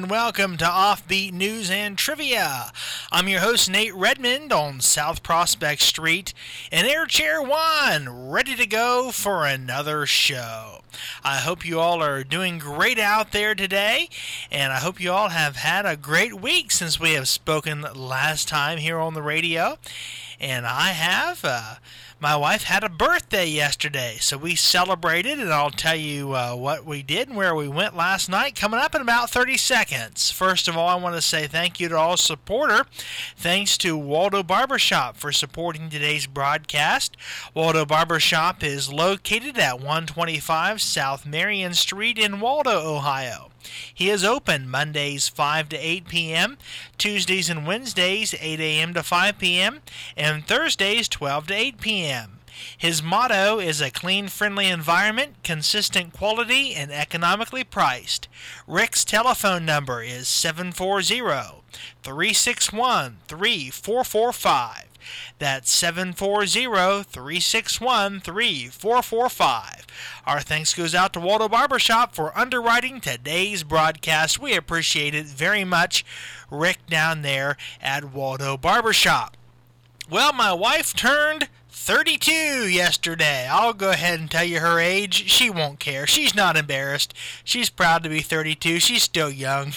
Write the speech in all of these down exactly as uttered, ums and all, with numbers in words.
and welcome to Offbeat News and Trivia. I'm your host, Nate Redmond, on South Prospect Street in Air Chair one, ready to go for another show. I hope you all are doing great out there today, and I hope you all have had a great week since we have spoken last time here on the radio. And I have. Uh, my wife had a birthday yesterday, so we celebrated, and I'll tell you uh, what we did and where we went last night coming up in about thirty seconds. First of all, I want to say thank you to all supporter. Thanks to Waldo Barbershop for supporting today's broadcast. Waldo Barbershop is located at one twenty-five South Marion Street in Waldo, Ohio. He is open Mondays five to eight p.m., Tuesdays and Wednesdays eight a.m. to five p.m., and Thursdays twelve to eight p.m. His motto is a clean, friendly environment, consistent quality, and economically priced. Rick's telephone number is seven four zero, three six one, three four four five. That's seven four zero, three six one, three four four five. Our thanks goes out to Waldo Barbershop for underwriting today's broadcast. We appreciate it very much, Rick down there at Waldo Barbershop. Well, my wife turned thirty-two yesterday. I'll go ahead and tell you her age. She won't care. She's not embarrassed. She's proud to be thirty-two. She's still young.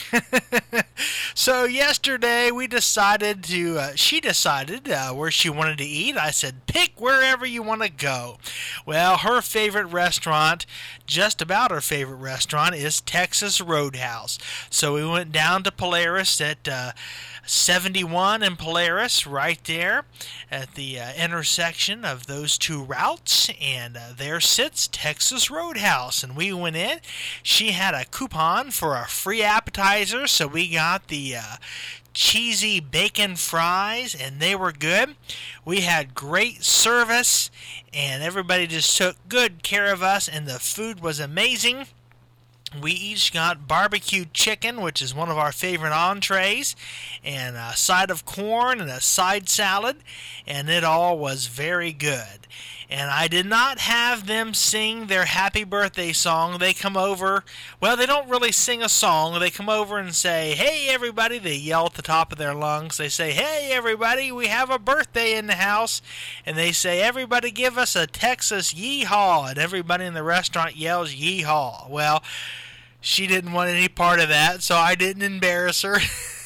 So yesterday we decided to, uh, she decided uh, where she wanted to eat. I said, pick wherever you want to go. Well, her favorite restaurant, just about her favorite restaurant, is Texas Roadhouse. So we went down to Polaris at uh, seventy-one and Polaris, right there at the uh, intersection of those two routes, and uh, there sits Texas Roadhouse. And we went in. She had a coupon for a free appetizer, so we got the uh, cheesy bacon fries, and they were good. We had great service, and everybody just took good care of us, and the food was amazing. We each got barbecue chicken, which is one of our favorite entrees, and a side of corn and a side salad, and it all was very good. And I did not have them sing their happy birthday song. They come over, well, they don't really sing a song. They come over and say, hey, everybody. They yell at the top of their lungs. They say, hey, everybody, we have a birthday in the house. And they say, everybody give us a Texas yeehaw. And everybody in the restaurant yells yeehaw. Well, she didn't want any part of that, so I didn't embarrass her.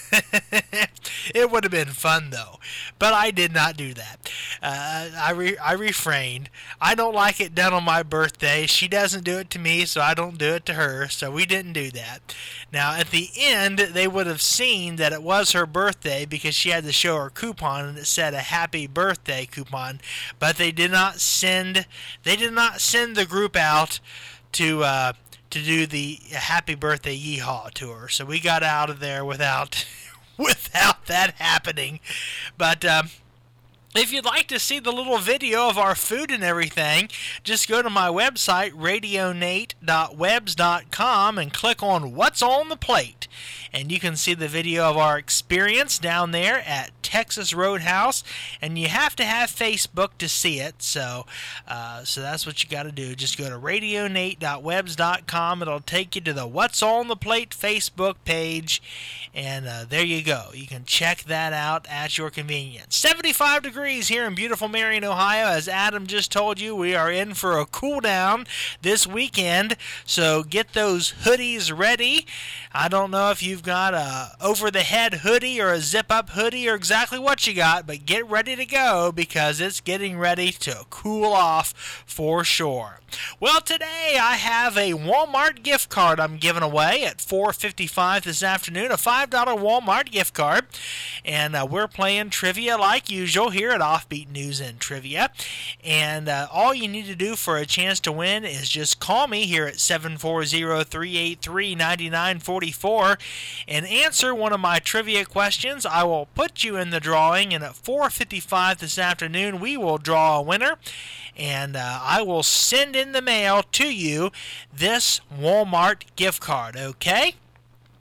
It would have been fun, though, but I did not do that. Uh, I re- I refrained. I don't like it done on my birthday. She doesn't do it to me, so I don't do it to her, so we didn't do that. Now, at the end, they would have seen that it was her birthday because she had to show her coupon, and it said a happy birthday coupon, but they did not send, they did not send the group out to, uh, to do the happy birthday yeehaw tour. So we got out of there without without that happening. But um, if you'd like to see the little video of our food and everything, just go to my website, radio nate dot webs dot com, and click on What's on the Plate. And you can see the video of our experience down there at Texas Roadhouse, and you have to have Facebook to see it, so uh, so that's what you got to do. Just go to radio nate dot webs dot com. It'll take you to the What's on the Plate Facebook page, and uh, there you go. You can check that out at your convenience. seventy-five degrees here in beautiful Marion, Ohio. As Adam just told you, we are in for a cool down this weekend, so get those hoodies ready. I don't know if you've got a over-the-head hoodie or a zip-up hoodie or exactly what you got, but get ready to go because it's getting ready to cool off for sure. Well, today I have a Walmart gift card I'm giving away at four fifty-five this afternoon, a five dollar Walmart gift card, and uh, we're playing trivia like usual here at Offbeat News and Trivia, and uh, all you need to do for a chance to win is just call me here at seven four zero, three eight three, nine nine four four and answer one of my trivia questions. I will put you in the drawing, and at four fifty-five this afternoon we will draw a winner, and uh, I will send in the mail to you this Walmart gift card, okay?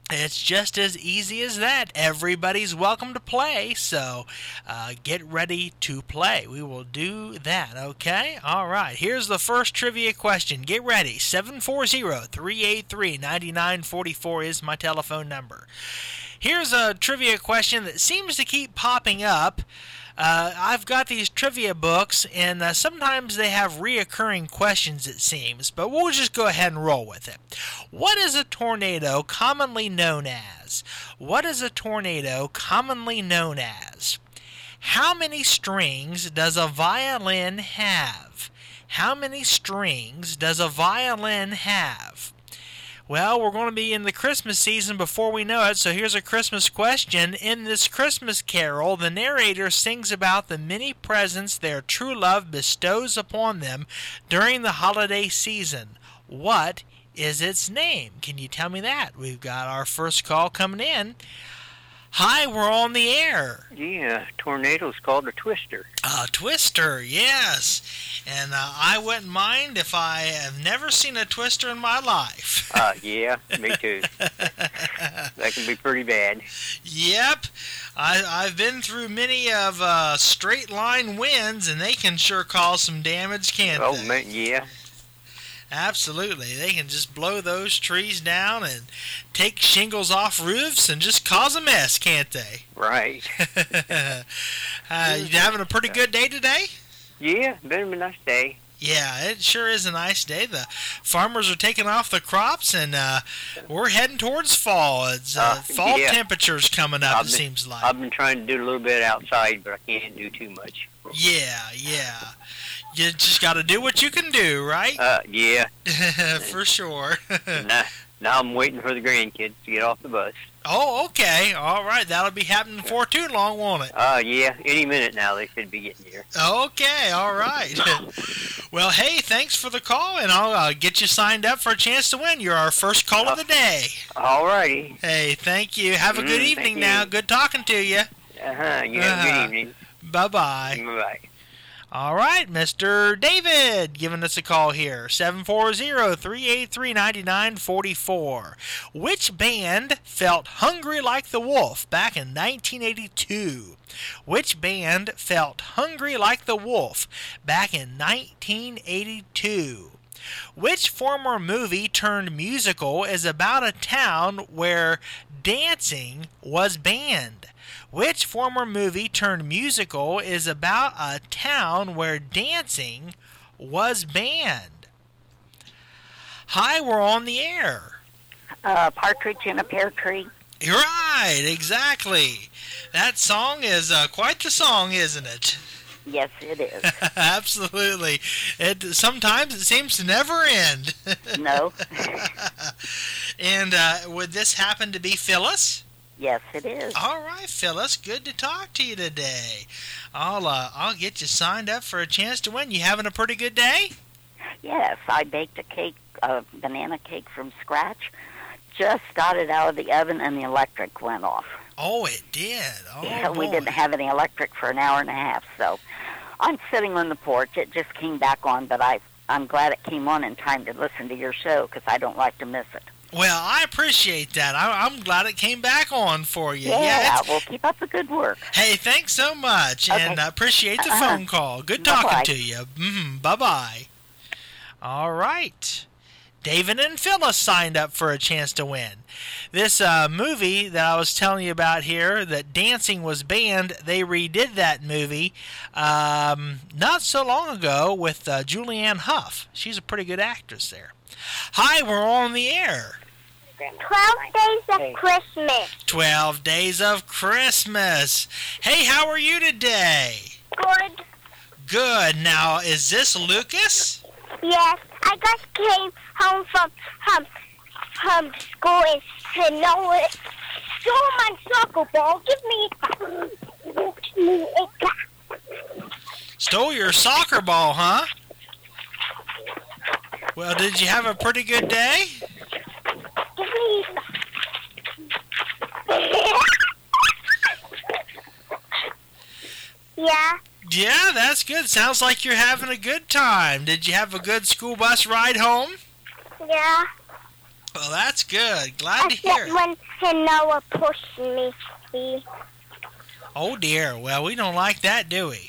It's just as easy as that. Everybody's welcome to play, so uh, get ready to play. We will do that, okay? All right, here's the first trivia question. Get ready. seven four zero, three eight three, nine nine four four is my telephone number. Here's a trivia question that seems to keep popping up. Uh, I've got these trivia books, and uh, sometimes they have reoccurring questions, it seems, but we'll just go ahead and roll with it. What is a tornado commonly known as? What is a tornado commonly known as? How many strings does a violin have? How many strings does a violin have? Well, we're going to be in the Christmas season before we know it, so here's a Christmas question. In this Christmas carol, the narrator sings about the many presents their true love bestows upon them during the holiday season. What is its name? Can you tell me that? We've got our first call coming in. Hi, we're on the air. Yeah, tornado's called a twister. A twister, yes. And uh, I wouldn't mind if I have never seen a twister in my life. Uh, yeah, me too. That can be pretty bad. Yep. I, I've been through many of uh, straight line winds, and they can sure cause some damage, can't oh, they? Oh, man, yeah. Absolutely. They can just blow those trees down and take shingles off roofs and just cause a mess, can't they? Right. uh, you having a pretty good day today? Yeah, been a nice day. Yeah, it sure is a nice day. The farmers are taking off the crops, and uh, we're heading towards fall. It's uh, uh, fall yeah. temperatures coming up, I've it been, seems like. I've been trying to do a little bit outside, but I can't do too much. Yeah, yeah. You just got to do what you can do, right? Uh, yeah. For sure. now, now I'm waiting for the grandkids to get off the bus. Oh, okay. All right. That'll be happening before too long, won't it? Uh, yeah. Any minute now they should be getting here. Okay. All right. Well, hey, thanks for the call, and I'll uh, get you signed up for a chance to win. You're our first call uh, of the day. All righty. Hey, thank you. Have a good mm, evening now. Good talking to you. Uh-huh. You have uh-huh. a good evening. Bye-bye. Bye-bye. All right, Mister David giving us a call here, seven four zero, three eight three, nine nine four four. Which band felt hungry like the wolf back in nineteen eighty-two? Which band felt hungry like the wolf back in nineteen eighty-two? Which former movie turned musical is about a town where dancing was banned? Which former movie turned musical is about a town where dancing was banned? Hi, we're on the air. Uh, Partridge in a Pear Tree. You're right, exactly. That song is uh, quite the song, isn't it? Yes, it is. Absolutely. It sometimes it seems to never end. No. And uh, would this happen to be Phyllis? Yes, it is. All right, Phyllis. Good to talk to you today. I'll uh, I'll get you signed up for a chance to win. You having a pretty good day? Yes, I baked a cake, a banana cake from scratch. Just got it out of the oven, and the electric went off. Oh, it did. Oh, yeah, boy. We didn't have any electric for an hour and a half, so I'm sitting on the porch. It just came back on, but I I'm glad it came on in time to listen to your show because I don't like to miss it. Well, I appreciate that. I, I'm glad it came back on for you. Yeah, yeah well, keep up the good work. Hey, thanks so much, okay. and I appreciate the uh-huh. phone call. Good talking Bye-bye. to you. Mm-hmm. Bye-bye. All right. David and Phyllis signed up for a chance to win. This uh, movie that I was telling you about here, that dancing was banned, they redid that movie um, not so long ago with uh, Julianne Hough. She's a pretty good actress there. Hi, we're on the air. Twelve Days of Christmas. Twelve Days of Christmas. Hey, how are you today? Good. Good. Now, is this Lucas? Yes, I just came home from um, from school and said, no, it stole my soccer ball. Give me, give me it back. Stole your soccer ball, huh? Well, did you have a pretty good day? Give me Yeah. Yeah, that's good. Sounds like you're having a good time. Did you have a good school bus ride home? Yeah. Well, that's good. Glad to Except hear. when Noah pushed me. He, Oh, dear. Well, we don't like that, do we?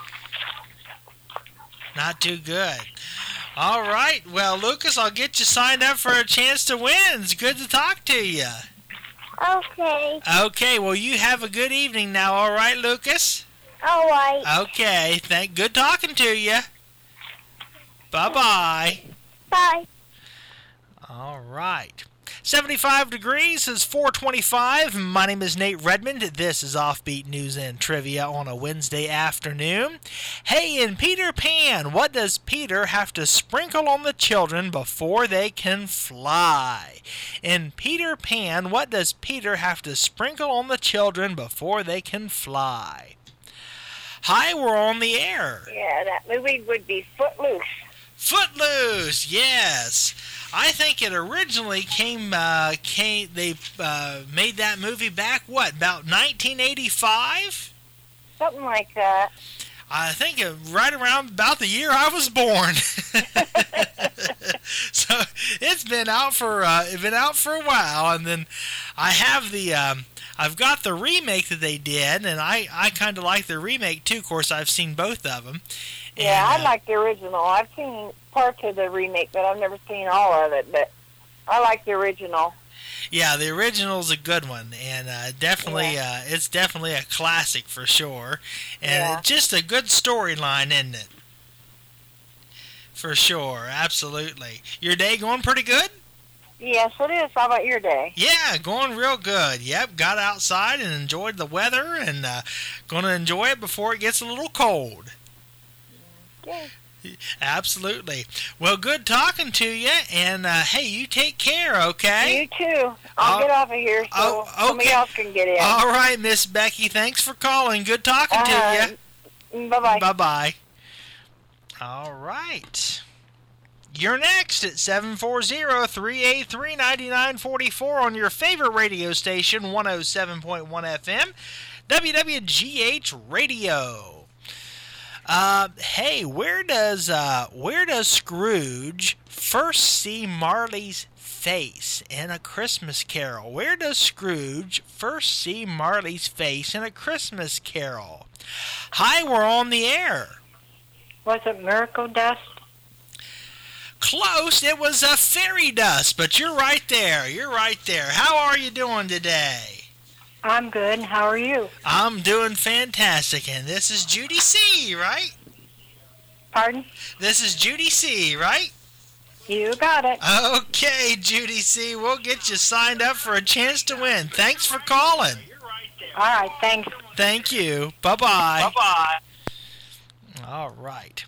Not too good. All right. Well, Lucas, I'll get you signed up for a chance to win. It's good to talk to you. okay. Okay. Well, you have a good evening now. All right, Lucas? All right. Okay. Thank. Good talking to you. Bye-bye. Bye. All right. seventy-five degrees is four twenty-five. My name is Nate Redmond. This is Offbeat News and Trivia on a Wednesday afternoon. Hey, in Peter Pan, what does Peter have to sprinkle on the children before they can fly? In Peter Pan, what does Peter have to sprinkle on the children before they can fly? Hi, we're on the air. Yeah, that movie would be Footloose. Footloose, yes. I think it originally came, uh, came they uh, made that movie back, what, about nineteen eighty-five? Something like that. I think it, right around about the year I was born. So it's been out for uh, it's been out for a while, and then I have the um, I've got the remake that they did, and I, I kind of like the remake too. Of course, I've seen both of them. Yeah, And, I uh, like the original. I've seen parts of the remake, but I've never seen all of it. But I like the original. Yeah, the original's a good one, and uh, definitely, uh, it's definitely a classic for sure, and Yeah. just a good storyline, isn't it? For sure, absolutely. Your day going pretty good? Yes, it is. How about your day? Yeah, going real good. Yep, got outside and enjoyed the weather, and uh, going to enjoy it before it gets a little cold. Okay. Absolutely. Well, good talking to you, and uh, hey, you take care, okay? You too. I'll Oh, get off of here so oh, somebody okay. else can get in. All right, Miss Becky, thanks for calling. Good talking to Uh-huh. you. Bye-bye. Bye-bye. All right. You're next at seven four zero, three eight three, nine nine four four on your favorite radio station, one oh seven point one F M, W W G H Radio. Uh, hey, where does uh, where does Scrooge first see Marley's face in A Christmas Carol? Where does Scrooge first see Marley's face in A Christmas Carol? Hi, we're on the air. Was it Miracle Dust? Close. It was a fairy dust, but you're right there. You're right there. How are you doing today? I'm good. How are you? I'm doing fantastic, and this is Judy C., right? Pardon? This is Judy C., right? You got it. Okay, Judy C., we'll get you signed up for a chance to win. Thanks for calling. All right, thanks. Thank you. Bye-bye. Bye-bye. All right.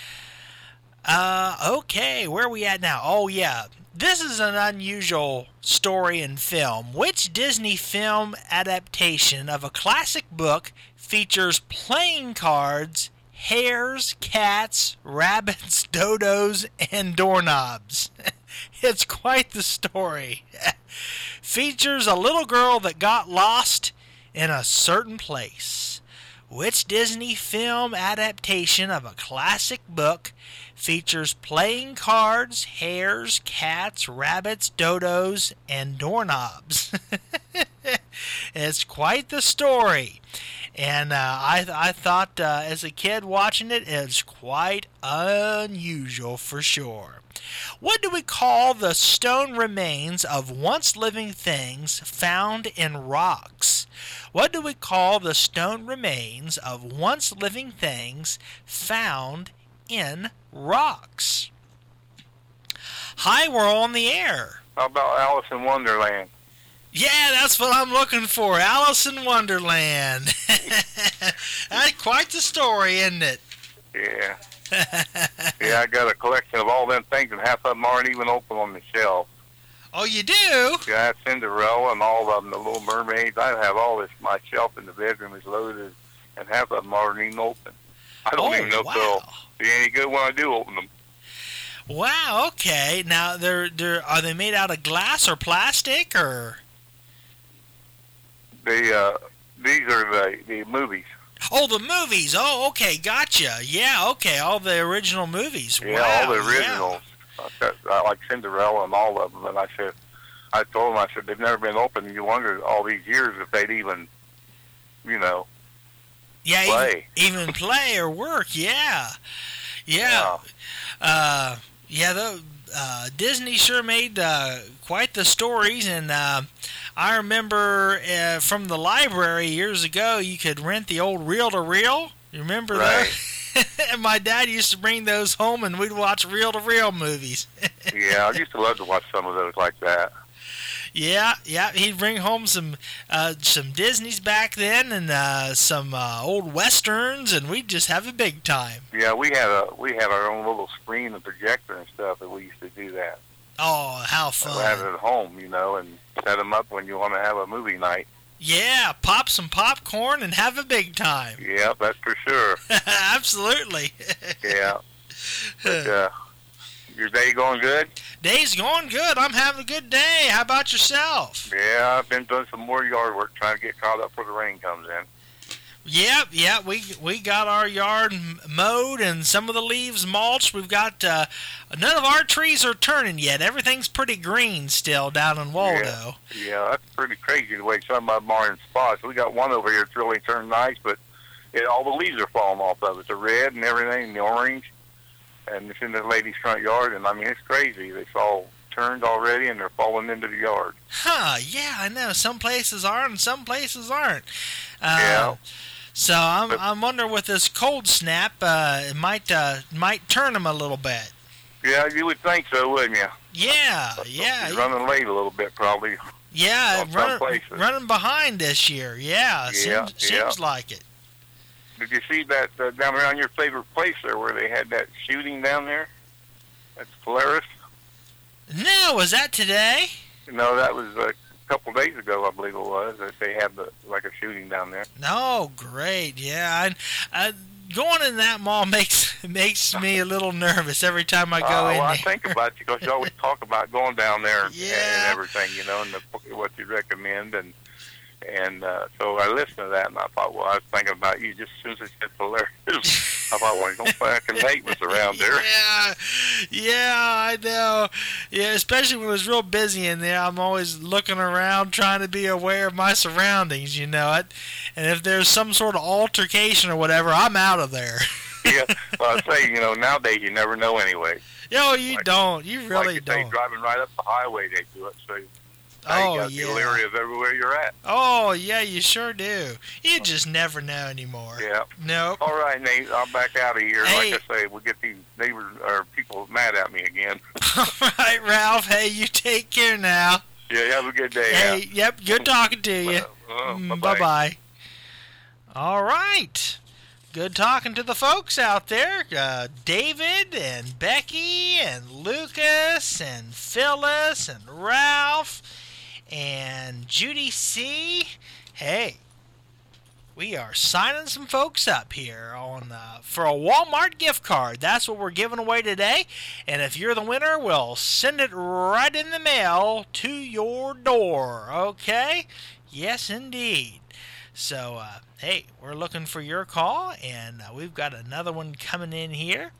Uh, okay, where are we at now? Oh, yeah. This is an unusual story in film. Which Disney film adaptation of a classic book features playing cards, hares, cats, rabbits, dodos, and doorknobs? It's quite the story. Features a little girl that got lost in a certain place. Which Disney film adaptation of a classic book features playing cards, hares, cats, rabbits, dodos, and doorknobs? It's quite the story. And uh, I, I thought uh, as a kid watching it, it's quite unusual for sure. What do we call the stone remains of once living things found in rocks? What do we call the stone remains of once living things found in rocks? Hi, we're on the air. How about Alice in Wonderland? Yeah, that's what I'm looking for. Alice in Wonderland. That's quite the story, isn't it? Yeah. Yeah, I got a collection of all them things, and half of them aren't even open on the shelf. Oh, you do? Yeah, Cinderella and all of them, the Little Mermaids. I have all this. My shelf in the bedroom is loaded, and half of them aren't even open. I don't Oh, even know wow. if they'll be any good when I do open them. Wow, okay. Now, they're, they're, are they made out of glass or plastic, or? They, uh, these are the, the movies. Oh, the movies. Oh, okay, gotcha. Yeah, okay, all the original movies. Yeah, Wow, all the originals. I, said, I like Cinderella and all of them. And I said, I told them, I said, they've never been open. And you wonder all these years if they'd even, you know, yeah, play. Even, even play or work. Yeah, yeah, yeah. Uh, yeah the, uh, Disney sure made uh, quite the stories, and uh, I remember uh, from the library years ago, you could rent the old reel-to-reel. You remember right. that? And my dad used to bring those home, and we'd watch reel-to-reel movies. Yeah, I used to love to watch some of those like that. Yeah, yeah, he'd bring home some uh, some Disneys back then, and uh, some uh, old westerns, and we'd just have a big time. Yeah, we had a we had our own little screen and projector and stuff, and we used to do that. Oh, how fun! We had it at home, you know, and set them up when you want to have a movie night. Yeah, pop some popcorn and have a big time. Yeah, that's for sure. Absolutely. Yeah. But, uh, your day going good? Day's going good. I'm having a good day. How about yourself? Yeah, I've been doing some more yard work, trying to get caught up before the rain comes in. Yep, yeah, we we got our yard mowed and some of the leaves mulched. We've got uh, none of our trees are turning yet. Everything's pretty green still down in Waldo. Yeah, yeah, that's pretty crazy the way some of them are in spots. We got one over here that's really turned nice, but it, all the leaves are falling off of it. The red and everything, and the orange, and it's in the lady's front yard. And I mean, it's crazy. It's all turned already, and they're falling into the yard. Huh? Yeah, I know. Some places are, and some places aren't. Uh, yeah. So I'm I'm wondering with this cold snap, uh, it might uh, might turn them a little bit. Yeah, you would think so, wouldn't you? Yeah, yeah. He's running late a little bit, probably. Yeah, running running behind this year. Yeah, yeah, seems, yeah. seems like it. Did you see that uh, down around your favorite place there, where they had that shooting down there? That's Polaris. No, was that today? No, that was a couple days ago, I believe it was. That they had the like a shooting down there. Oh, great! Yeah, I, I, going in that mall makes makes me a little nervous every time I go uh, in. Well, there. I think about you because you always talk about going down there yeah. and everything, you know, and the, what you recommend, and and uh, so I listened to that, and I thought, well, I was thinking about you just as soon as it said Polaris. I thought, well, don't fucking hate was around there. Yeah, yeah, I know. Yeah, especially when it was real busy in there. I'm always looking around, trying to be aware of my surroundings. You know it. And if there's some sort of altercation or whatever, I'm out of there. Yeah, well, I say, you know, nowadays you never know anyway. Yo, you like, don't. You really like don't. Like driving right up the highway, they do it. So oh, you got yeah. the area of everywhere you're at. Oh, yeah, you sure do. You just never know anymore. Yeah. Nope. All right, Nate, I'm back out of here. Hey. Like I say, we'll get these neighbors or people mad at me again. All right, Ralph. Hey, you take care now. Yeah, have a good day. Hey, yeah. yep, good talking to you. Uh, uh, Mm, bye-bye. Bye-bye. All right. Good talking to the folks out there. Uh, David and Becky and Lucas and Phyllis and Ralph and Judy C. Hey, we are signing some folks up here on uh, for a Walmart gift card. That's what we're giving away today. And if you're the winner, we'll send it right in the mail to your door. Okay? Yes, indeed. So, uh, hey, we're looking for your call, and uh, we've got another one coming in here.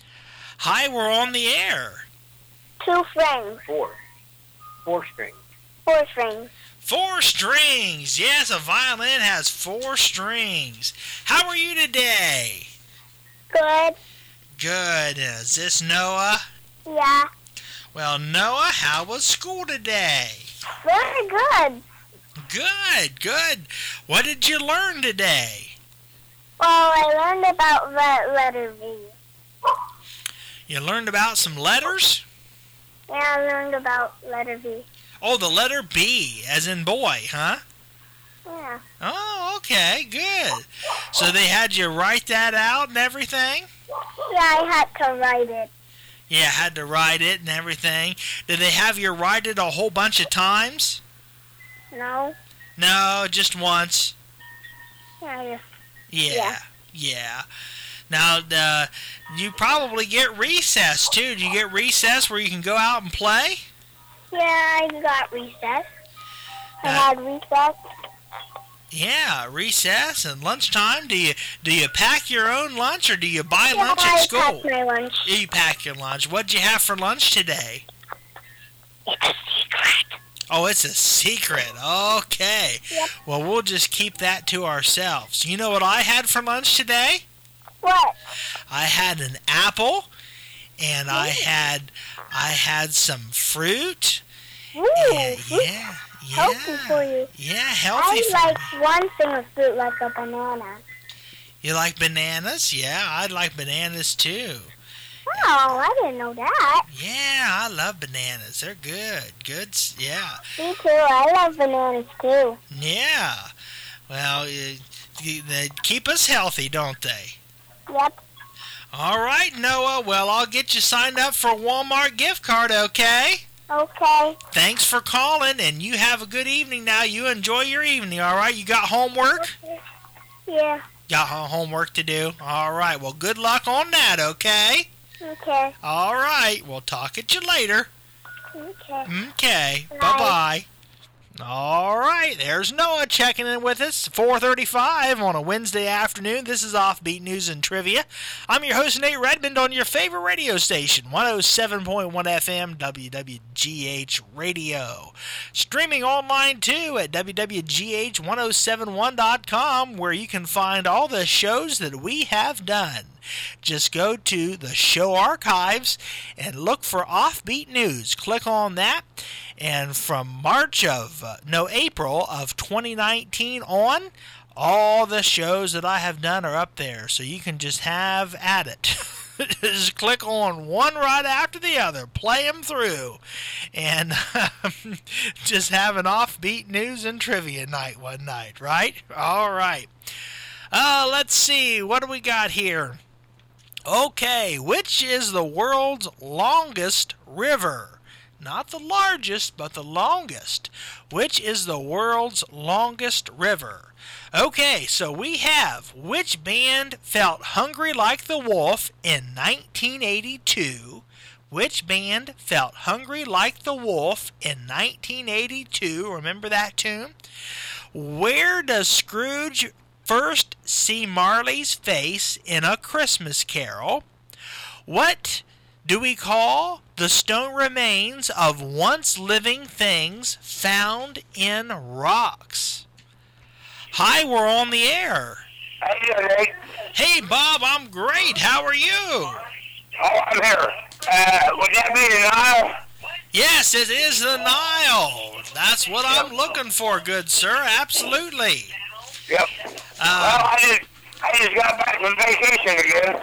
Hi, we're on the air. Two strings. Four. Four strings. Four strings. Four strings. Yes, a violin has four strings. How are you today? Good. Good. Is this Noah? Yeah. Well, Noah, how was school today? Very good. Good, good. What did you learn today? Well, I learned about the letter V. You learned about some letters? Yeah, I learned about letter V. Oh, the letter B, as in boy, huh? Yeah. Oh, okay, good. So they had you write that out and everything? Yeah, I had to write it. Yeah, had to write it and everything. Did they have you write it a whole bunch of times? No. No, just once. Yeah, Yeah, Yeah. yeah. Now, uh, you probably get recess, too. Do you get recess where you can go out and play? yeah, I got recess. I Uh, had recess. Yeah, recess and lunchtime. Do you do you pack your own lunch or do you buy Yeah, lunch at I school? packed my lunch. You pack your lunch. What'd you have for lunch today? It's a secret. Oh, it's a secret. Okay. Yep. Well, we'll just keep that to ourselves. You know what I had for lunch today? What? I had an apple, and I had I had some fruit. Ooh, And fruit yeah, healthy for yeah, you. yeah, healthy. I for like me. one thing of fruit, like a banana. You like bananas? Yeah, I like bananas too. Oh, I didn't know that. Yeah, I love bananas. They're good. Good. s- Yeah. Me too. I love bananas too. Yeah. Well, uh, you- they keep us healthy, don't they? Yep. All right, Noah. Well, I'll get you signed up for a Walmart gift card, okay? Okay. Thanks for calling, and you have a good evening now. You enjoy your evening, all right? You got homework? Yeah. Got ho- homework to do? All right. Well, good luck on that, okay? Okay. All right. We'll talk at you later. Okay. Okay. Bye. Bye-bye. All right, there's Noah checking in with us, four thirty-five on a Wednesday afternoon. This is Offbeat News and Trivia. I'm your host, Nate Redmond, on your favorite radio station, one oh seven point one F M, W W G H Radio. Streaming online, too, at W W G H ten seventy-one dot com, where you can find all the shows that we have done. Just go to the show archives and look for Offbeat News. Click on that, and from March of, uh, no, April of twenty nineteen on, all the shows that I have done are up there, so you can just have at it. Just click on one right after the other, play them through, and just have an Offbeat News and Trivia night one night, right? All right. Uh, let's see, what do we got here? Okay, which is the world's longest river? Not the largest, but the longest. Which is the world's longest river? Okay, so we have which band felt hungry like the wolf in nineteen eighty-two? Which band felt hungry like the wolf in nineteen eighty-two? Remember that tune? Where does Scrooge first see Marley's face in A Christmas Carol? What do we call the stone remains of once living things found in rocks? Hi, we're on the air. How you doing, Nate? Hey, Bob, I'm great. How are you? Oh, I'm here. Uh, would that be the Nile? Yes, it is the Nile. That's what I'm looking for, good sir. Absolutely. Yep. Uh, well, I just, I just got back from vacation again.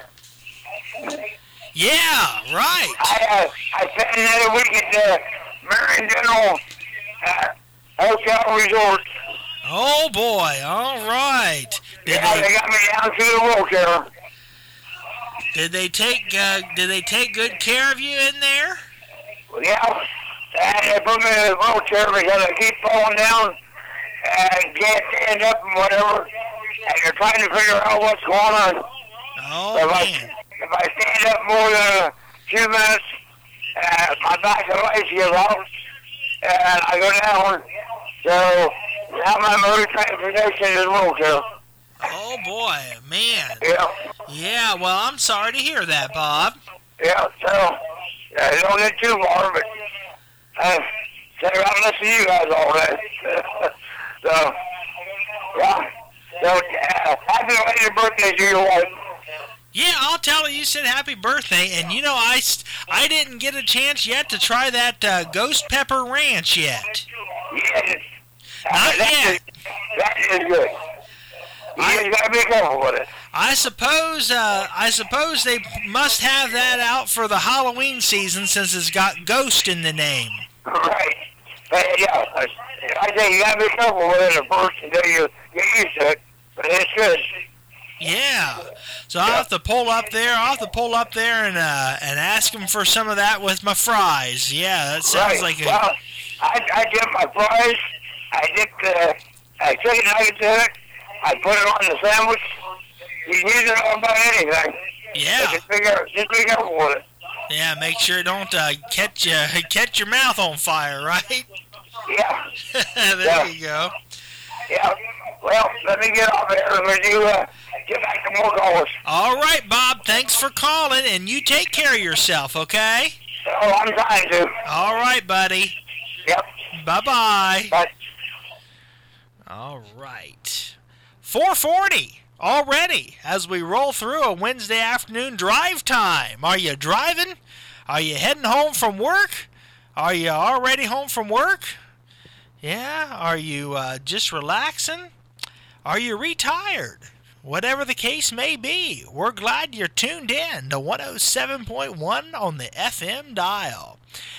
yeah, right. I, uh, I spent another week at the Marion General uh, Hotel Resort. Oh, boy. All right. Did Yeah, they, they got me down to the wheelchair. did they take uh, did they take good care of you in there? Yeah, and they put me in the wheelchair because I keep falling down and can't stand up and whatever. And they're trying to figure out what's going on. Oh, if, I, man. if I stand up more than a few minutes, uh, my back and legs give out, and I go down. So now my motor transportation is wheelchair. Oh, boy. Man. Yeah, Yeah, well, I'm sorry to hear that, Bob. yeah. So uh, don't get too far, but uh, sit around and listen to you guys all day. so yeah. So uh, happy late birthday to your wife. Yeah, I'll tell her you said happy birthday, and you know, I, st- I didn't get a chance yet to try that uh, Ghost Pepper Ranch yet. Yes. Uh, Not that yet. Is, that is good. You I- just gotta be careful with it. I suppose uh, I suppose they must have that out for the Halloween season since it's got Ghost in the name. Right. But, yeah, I, I say you gotta be careful with it at first until you get used to it. But it's good. Yeah. So I'll have to pull up there. I'll have to pull up there and uh, and ask them for some of that with my fries. Yeah, that sounds right. like a... Well, I, I dip my fries. I dip the uh, chicken nuggets in it. I put it on the sandwich. You can use it on about anything. Yeah. But just be careful, just be careful with it. Yeah, make sure it don't uh, catch you, catch your mouth on fire, right? Yeah. There Yeah. you go. Yeah. well, let me get off there and let you uh, get back to more callers. All right, Bob. Thanks for calling, and you take care of yourself, okay? Oh, I'm trying to. All right, buddy. Yep. Bye-bye. Bye. All right. four forty already as we roll through a Wednesday afternoon drive time. Are you driving? Are you heading home from work? Are you already home from work? Yeah? Are you uh, just relaxing? Are you retired? Whatever the case may be, we're glad you're tuned in to one oh seven point one on the F M dial.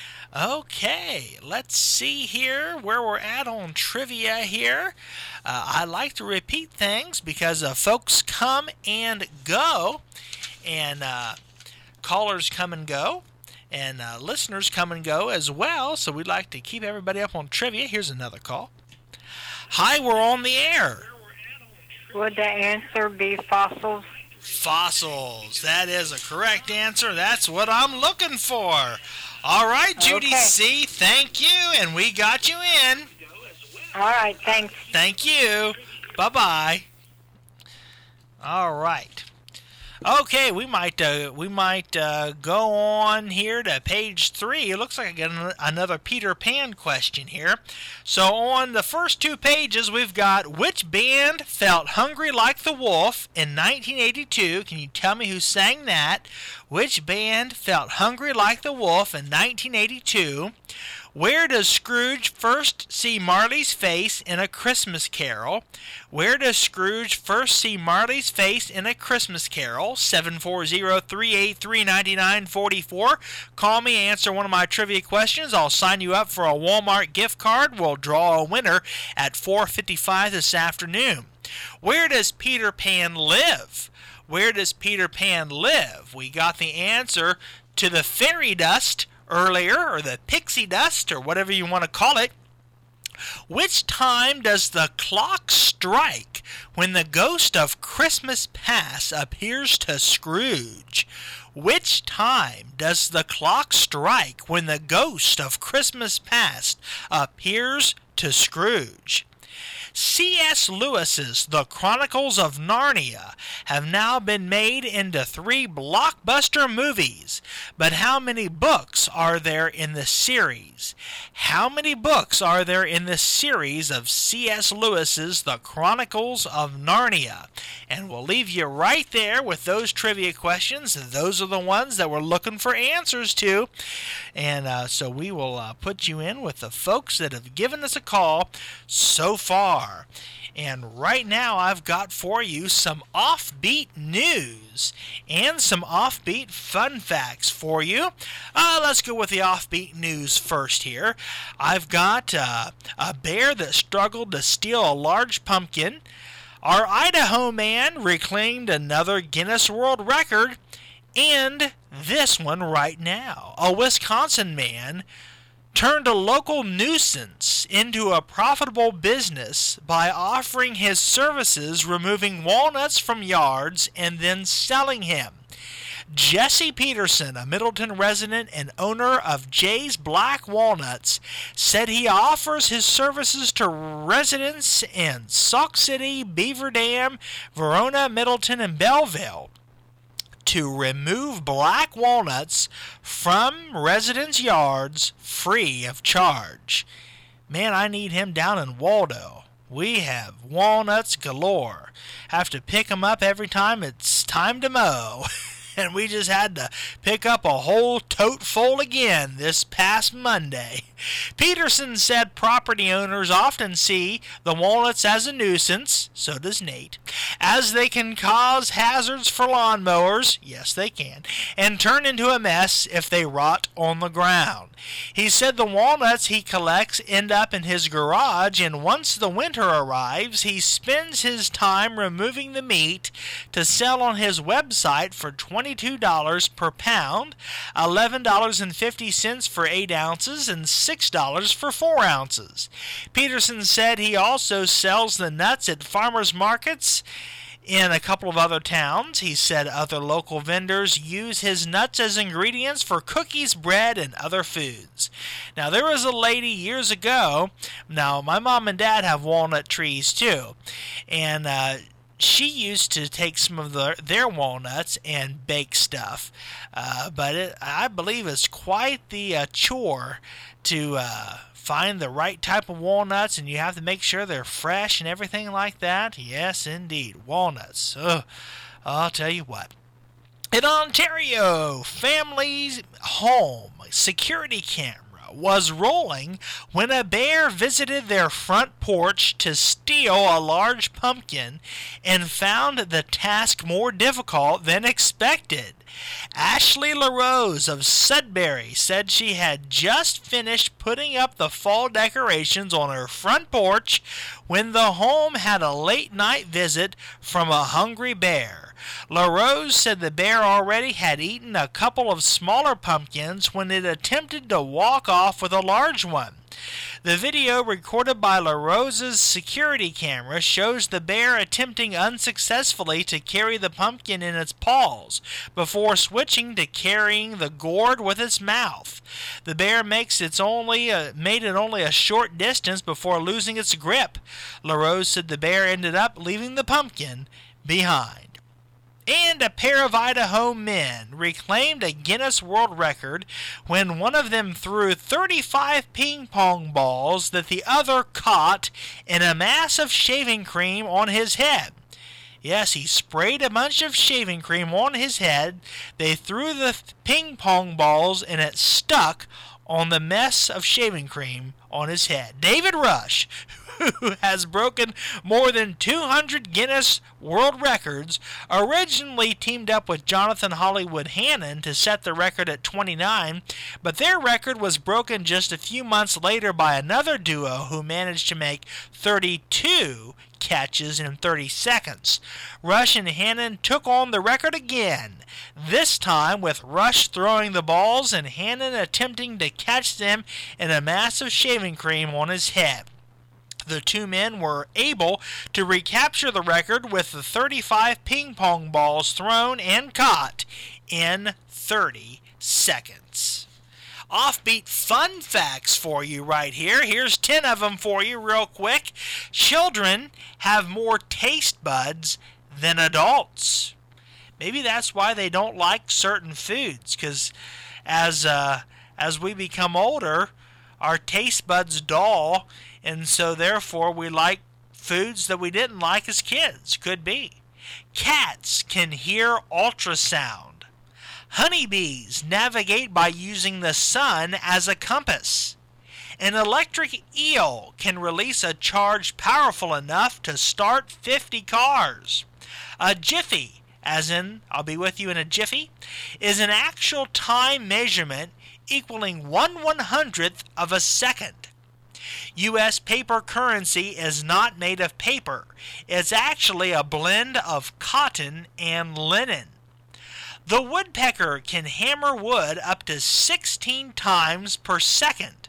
Okay, let's see here where we're at on trivia here. Uh, I like to repeat things because uh, folks come and go, and uh, callers come and go, and uh, listeners come and go as well, so we'd like to keep everybody up on trivia. Here's another call. Hi, we're on the air. Would the answer be fossils? Fossils. That is a correct answer. That's what I'm looking for. All right, Judy Okay. C., thank you, and we got you in. All right, thanks. Thank you. Bye-bye. All right. Okay, we might uh, we might uh, go on here to page three. It looks like I got an- another Peter Pan question here. So on the first two pages, we've got which band felt hungry like the wolf in nineteen eighty-two? Can you tell me who sang that? Which band felt hungry like the wolf in nineteen eighty-two? Where does Scrooge first see Marley's face in A Christmas Carol? Where does Scrooge first see Marley's face in A Christmas Carol? seven four zero, three eight three, nine nine four four. Call me, answer one of my trivia questions. I'll sign you up for a Walmart gift card. We'll draw a winner at four fifty-five this afternoon. Where does Peter Pan live? Where does Peter Pan live? We got the answer to the fairy dust earlier, or the pixie dust, or whatever you want to call it. Which time does the clock strike when the ghost of Christmas Past appears to Scrooge? Which time does the clock strike when the ghost of Christmas Past appears to Scrooge? C S Lewis's The Chronicles of Narnia have now been made into three blockbuster movies, but how many books are there in the series? How many books are there in the series of C S Lewis's The Chronicles of Narnia? And we'll leave you right there with those trivia questions. Those are the ones that we're looking for answers to. And uh, so we will uh, put you in with the folks that have given us a call so far. And right now I've got for you some offbeat news and some offbeat fun facts for you. Uh, let's go with the offbeat news first here. I've got uh, a bear that struggled to steal a large pumpkin. Our Idaho man reclaimed another Guinness World Record. And this one right now. A Wisconsin man turned a local nuisance into a profitable business by offering his services removing walnuts from yards and then selling him. Jesse Peterson, a Middleton resident and owner of Jay's Black Walnuts, said he offers his services to residents in Sauk City, Beaver Dam, Verona, Middleton, and Belleville to remove black walnuts from residents' yards free of charge. Man, I need him down in Waldo. We have walnuts galore. Have to pick them up every time it's time to mow. And we just had to pick up a whole tote full again this past Monday. Peterson said property owners often see the walnuts as a nuisance, so does Nate, as they can cause hazards for lawnmowers, yes they can, and turn into a mess if they rot on the ground. He said the walnuts he collects end up in his garage, and once the winter arrives, he spends his time removing the meat to sell on his website for twenty-two dollars per pound, eleven dollars and fifty cents for eight ounces, and six dollars for four ounces. Peterson said he also sells the nuts at farmers markets In a couple of other towns, he said other local vendors use his nuts as ingredients for cookies, bread, and other foods. Now, there was a lady years ago. Now, my mom and dad have walnut trees too, and uh, she used to take some of the, their walnuts and bake stuff. Uh, but it, I believe it's quite the uh, chore to uh, find the right type of walnuts, and you have to make sure they're fresh and everything like that. Yes, indeed. Walnuts. Ugh. I'll tell you what. In Ontario, family's home security camera was rolling when a bear visited their front porch to steal a large pumpkin and found the task more difficult than expected. Ashley LaRose of Sudbury said she had just finished putting up the fall decorations on her front porch when the home had a late-night visit from a hungry bear. LaRose said the bear already had eaten a couple of smaller pumpkins when it attempted to walk off with a large one. The video recorded by LaRose's security camera shows the bear attempting unsuccessfully to carry the pumpkin in its paws before switching to carrying the gourd with its mouth. The bear makes its only uh, made it only a short distance before losing its grip. LaRose said the bear ended up leaving the pumpkin behind. And a pair of Idaho men reclaimed a Guinness World Record when one of them threw thirty-five ping pong balls that the other caught in a mass of shaving cream on his head. Yes, he sprayed a bunch of shaving cream on his head. They threw the ping pong balls and it stuck on the mess of shaving cream on his head. David Rush, who has broken more than two hundred Guinness World Records, originally teamed up with Jonathan Hollywood Hannon to set the record at twenty-nine, but their record was broken just a few months later by another duo who managed to make thirty-two catches in thirty seconds. Rush and Hannon took on the record again, this time with Rush throwing the balls and Hannon attempting to catch them in a mass of shaving cream on his head. The two men were able to recapture the record with the thirty-five ping pong balls thrown and caught in thirty seconds. Offbeat fun facts for you right here. Here's ten of them for you real quick. Children have more taste buds than adults. Maybe that's why they don't like certain foods, because as, uh, as we become older, our taste buds dull, and so therefore we like foods that we didn't like as kids. Could be. Cats can hear ultrasound. Honeybees navigate by using the sun as a compass. An electric eel can release a charge powerful enough to start fifty cars. A jiffy, as in I'll be with you in a jiffy, is an actual time measurement equaling one one hundredth of a second. U S paper currency is not made of paper. It's actually a blend of cotton and linen. The woodpecker can hammer wood up to sixteen times per second.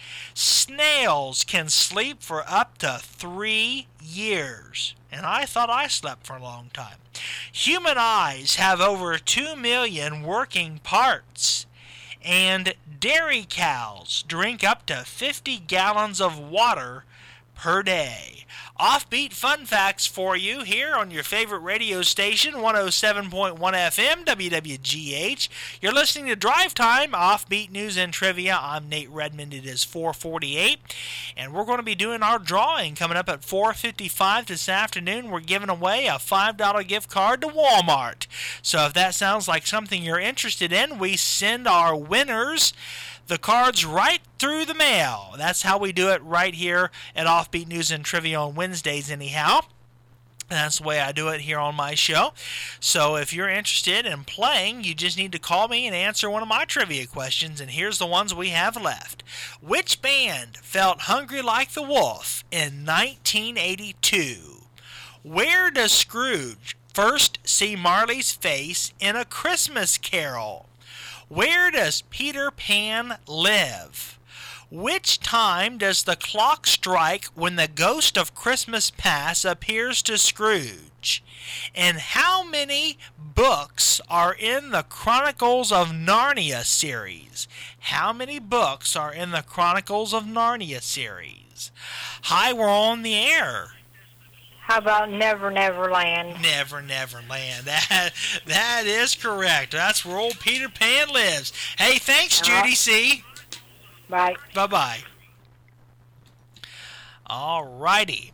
Snails can sleep for up to three years. And I thought I slept for a long time. Human eyes have over two million working parts. And dairy cows drink up to fifty gallons of water per day. Offbeat fun facts for you here on your favorite radio station, one oh seven point one F M, W W G H. You're listening to Drive Time, Offbeat News and Trivia. I'm Nate Redmond. It is four forty-eight, and we're going to be doing our drawing coming up at four fifty-five this afternoon. We're giving away a five dollar gift card to Walmart. So if that sounds like something you're interested in, we send our winners the cards right through the mail. That's how we do it right here at Offbeat News and Trivia on Wednesdays anyhow. That's the way I do it here on my show. So if you're interested in playing, you just need to call me and answer one of my trivia questions, and here's the ones we have left. Which band felt hungry like the wolf in nineteen eighty-two? Where does Scrooge first see Marley's face in A Christmas Carol? Where does Peter Pan live? Which time does the clock strike when the ghost of Christmas Past appears to Scrooge? And how many books are in the Chronicles of Narnia series? How many books are in the Chronicles of Narnia series? Hi, we're on the air. How about Never Never Land? Never Never Land. That, that is correct. That's where old Peter Pan lives. Hey, thanks, Uh-huh. Judy C. Bye. Bye-bye. All righty.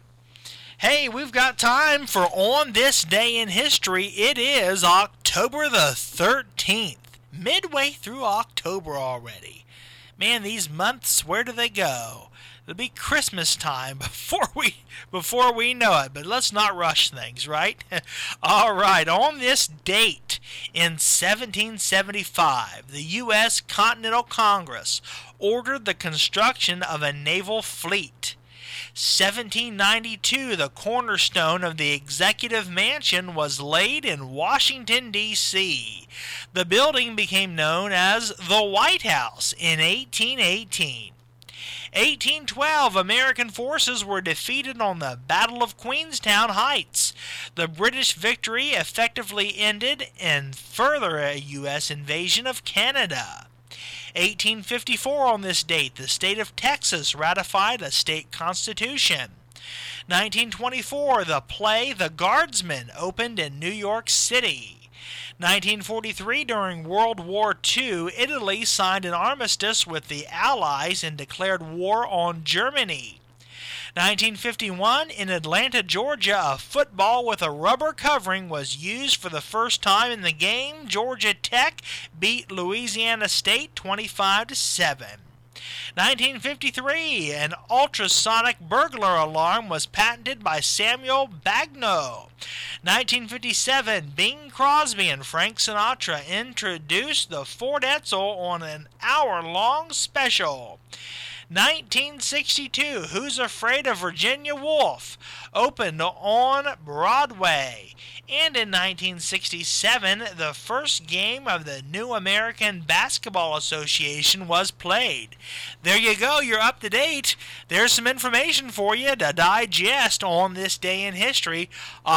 Hey, we've got time for On This Day in History. It is October the thirteenth. Midway through October already. Man, these months, where do they go? It'll be Christmas time before we before we know it, but let's not rush things, right? All right, on this date in seventeen seventy-five, the U S Continental Congress ordered the construction of a naval fleet. seventeen ninety-two, the cornerstone of the Executive Mansion was laid in Washington, D C The building became known as the White House in eighteen eighteen. eighteen twelve, American forces were defeated on the Battle of Queenstown Heights. The British victory effectively ended in further a U S invasion of Canada. eighteen fifty-four, on this date, the state of Texas ratified a state constitution. nineteen twenty-four, the play The Guardsman opened in New York City. nineteen forty-three, during World War Two, Italy signed an armistice with the Allies and declared war on Germany. nineteen fifty-one, in Atlanta, Georgia, a football with a rubber covering was used for the first time in the game. Georgia Tech beat Louisiana State twenty-five to seven. nineteen fifty-three, an ultrasonic burglar alarm was patented by Samuel Bagno. nineteen fifty-seven, Bing Crosby and Frank Sinatra introduced the Ford Edsel on an hour-long special. nineteen sixty-two, Who's Afraid of Virginia Woolf opened on Broadway. And in nineteen sixty-seven, the first game of the New American Basketball Association was played. There you go, you're up to date. There's some information for you to digest on this day in history,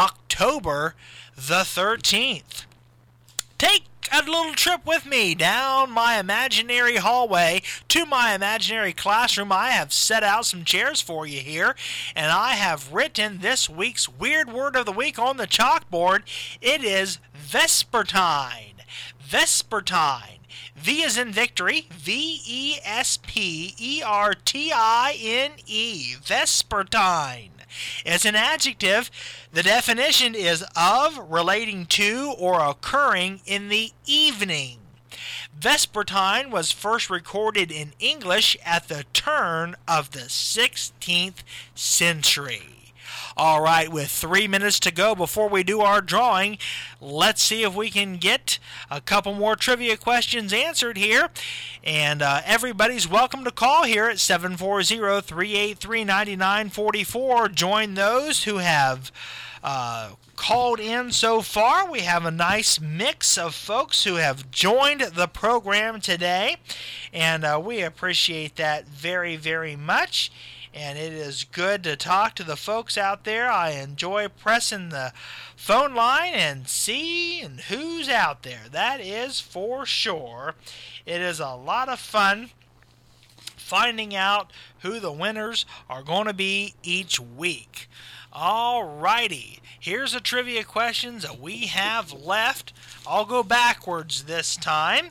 October the thirteenth. Take a little trip with me down my imaginary hallway to my imaginary classroom. I have set out some chairs for you here, and I have written this week's weird word of the week on the chalkboard. It is Vespertine. Vespertine. V as in victory, V E S P E R T I N E, Vespertine. It's an adjective. The definition is of, relating to, or occurring in the evening. Vespertine was first recorded in English at the turn of the sixteenth century. All right, with three minutes to go before we do our drawing, let's see if we can get a couple more trivia questions answered here. And uh, everybody's welcome to call here at seven four zero, three eight three, nine nine four four. Join those who have uh, called in so far. We have a nice mix of folks who have joined the program today, and uh, we appreciate that very, very much. And it is good to talk to the folks out there. I enjoy pressing the phone line and seeing who's out there. That is for sure. It is a lot of fun finding out who the winners are going to be each week. All righty. Here's the trivia questions that we have left. I'll go backwards this time.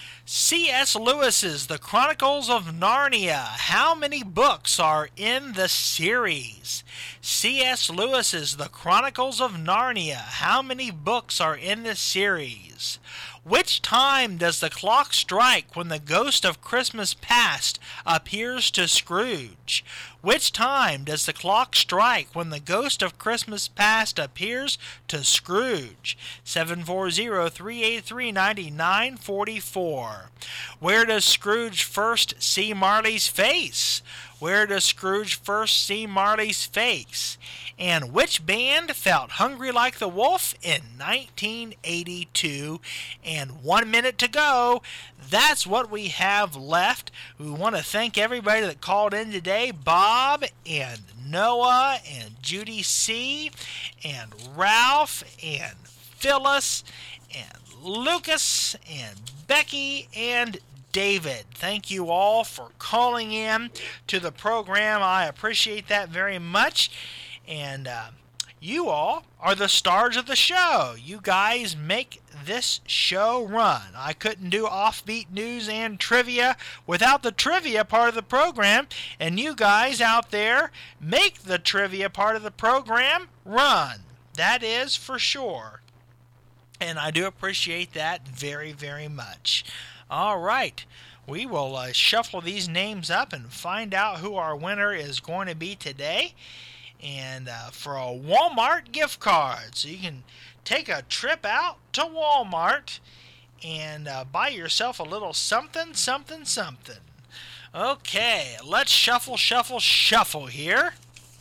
C S Lewis's The Chronicles of Narnia. How many books are in the series? C S Lewis's The Chronicles of Narnia. How many books are in the series? Which time does the clock strike when the ghost of Christmas Past appears to Scrooge? Which time does the clock strike when the ghost of Christmas Past appears to Scrooge? seven four zero, three eight three, nine nine four four. Where does Scrooge first see Marley's face? Where does Scrooge first see Marley's face? And which band felt hungry like the wolf in nineteen eighty-two? And one minute to go. That's what we have left. We want to thank everybody that called in today. Bob and Noah and Judy C. and Ralph and Phyllis and Lucas and Becky and David. Thank you all for calling in to the program. I appreciate that very much. And uh, you all are the stars of the show. You guys make this show run. I couldn't do Offbeat News and Trivia without the trivia part of the program. And you guys out there make the trivia part of the program run. That is for sure. And I do appreciate that very, very much. All right. We will uh, shuffle these names up and find out who our winner is going to be today. And uh, for a Walmart gift card. So you can take a trip out to Walmart and uh, buy yourself a little something, something, something. Okay. Let's shuffle, shuffle, shuffle here.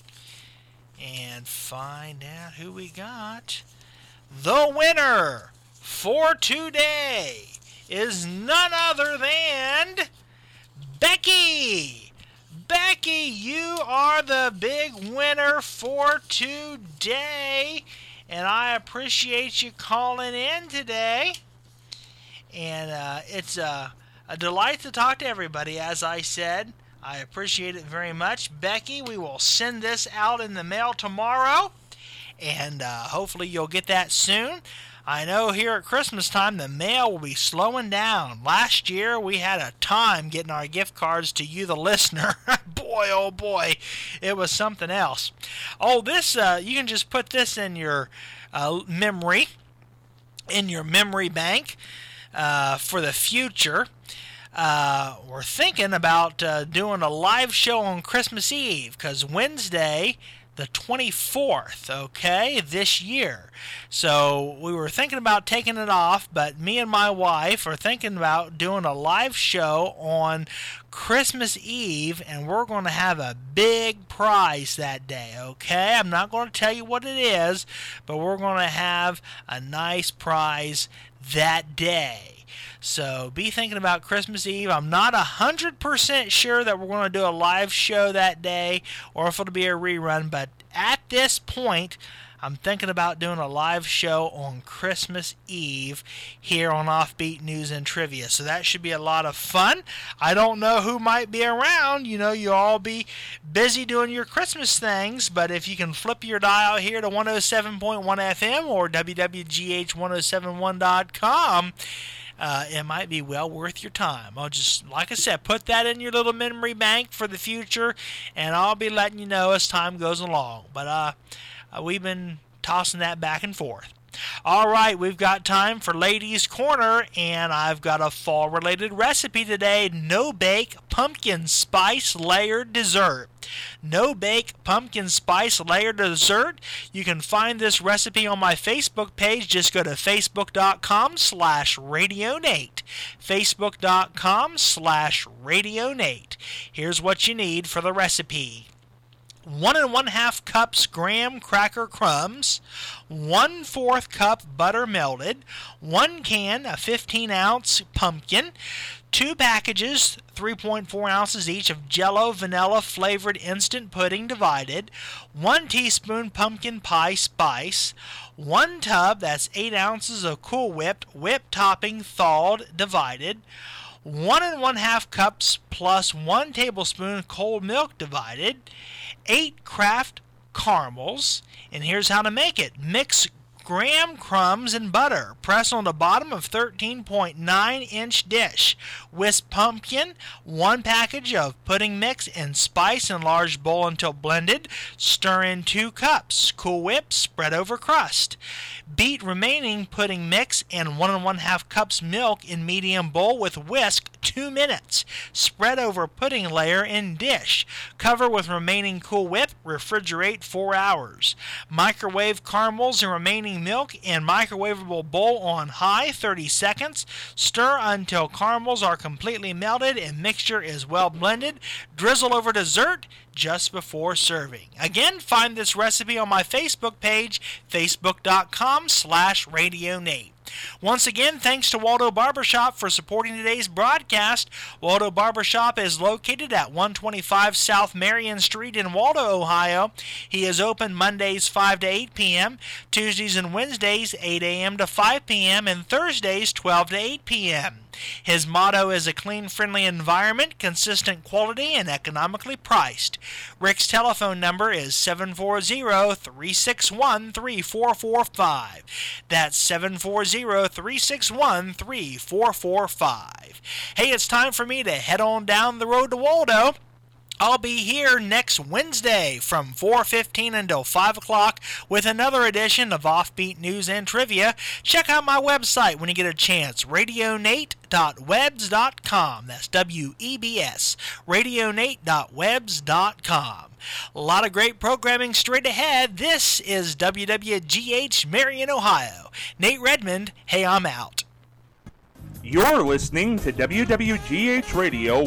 And find out who we got. The winner for today is none other than Becky. Becky, you are the big winner for today. And I appreciate you calling in today. And uh, it's a, a delight to talk to everybody, as I said. I appreciate it very much. Becky, we will send this out in the mail tomorrow. And uh, hopefully you'll get that soon. I know here at Christmas time the mail will be slowing down. Last year we had a time getting our gift cards to you, the listener. Boy, oh boy, it was something else. Oh, this, uh, you can just put this in your uh, memory, in your memory bank uh, for the future. Uh, we're thinking about uh, doing a live show on Christmas Eve, because Wednesday, the twenty-fourth, okay, this year. So we were thinking about taking it off, but me and my wife are thinking about doing a live show on Christmas Eve, and we're going to have a big prize that day, okay? I'm not going to tell you what it is, but we're going to have a nice prize that day. So be thinking about Christmas Eve. I'm not one hundred percent sure that we're going to do a live show that day or if it'll be a rerun, but at this point, I'm thinking about doing a live show on Christmas Eve here on Offbeat News and Trivia. So that should be a lot of fun. I don't know who might be around. You know, you'll all be busy doing your Christmas things, but if you can flip your dial here to one oh seven point one F M or W W G H ten seventy-one dot com, Uh, it might be well worth your time. I'll just, like I said, put that in your little memory bank for the future, and I'll be letting you know as time goes along. But uh, uh, we've been tossing that back and forth. All right, we've got time for Ladies' Corner, and I've got a fall-related recipe today. No-bake pumpkin spice layered dessert. No-bake pumpkin spice layered dessert. You can find this recipe on my Facebook page. Just go to facebook.com slash radionate. Facebook.com slash radionate. Here's what you need for the recipe. One and one half cups graham cracker crumbs, one fourth cup butter melted, one can a fifteen ounce pumpkin, two packages, three point four ounces each of Jell-O vanilla flavored instant pudding divided, one teaspoon pumpkin pie spice, one tub, that's eight ounces of Cool Whip whipped topping thawed divided, one and one half cups plus one tablespoon cold milk divided, eight Kraft caramels, and here's how to make it. Mix graham crumbs and butter. Press on the bottom of thirteen point nine inch dish. Whisk pumpkin, one package of pudding mix, and spice in large bowl until blended. Stir in two cups. Cool Whip, spread over crust. Beat remaining pudding mix and one and one half cups milk in medium bowl with whisk two minutes. Spread over pudding layer in dish. Cover with remaining Cool Whip. Refrigerate four hours. Microwave caramels and remaining milk in microwavable bowl on high thirty seconds. Stir until caramels are completely melted and mixture is well blended. Drizzle over dessert just before serving. Again, find this recipe on my Facebook page, facebook.com slash Radio Nate. Once again, thanks to Waldo Barbershop for supporting today's broadcast. Waldo Barbershop is located at one twenty-five South Marion Street in Waldo, Ohio. He is open Mondays five to eight p.m., Tuesdays and Wednesdays eight a.m. to five p.m., and Thursdays twelve to eight p.m. His motto is a clean, friendly environment, consistent quality, and economically priced. Rick's telephone number is seven four zero, three six one, three four four five. That's seven four zero, three six one, three four four five. Hey, it's time for me to head on down the road to Waldo. I'll be here next Wednesday from four fifteen until five o'clock with another edition of Offbeat News and Trivia. Check out my website when you get a chance, radio nate dot webs dot com. That's W E B S, radio nate dot webs dot com. A lot of great programming straight ahead. This is W W G H Marion, Ohio. Nate Redmond, hey, I'm out. You're listening to W W G H Radio